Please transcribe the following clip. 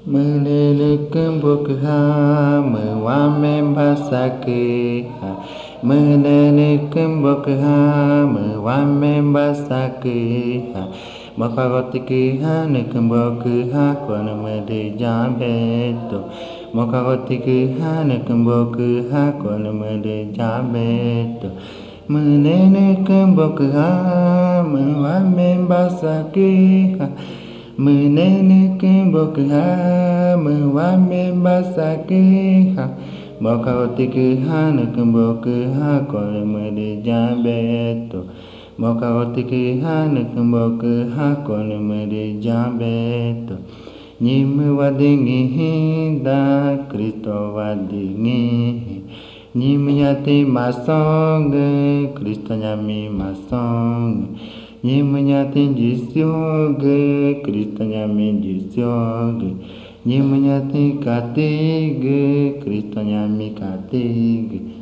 Menelekembokha mewamembasakha Menelekembokha mewamembasakha Mokagotikha nekembokha konemede jabeto Mokagotikha nekembokha konemede jabeto Menelekembokha mewamembasakha Menelekembokha mewamembasakha Mokagotikha nekembokha konemede jabeto Mokagotikha nekembokha konemede jabeto Nyime wadingihinda Kristo wadingihi Nyime yati masonge Kristo nyami masonge Nyime nyati jisyoge Kristo nyami jisyoge Nyime nyati katige Kristo nyami katige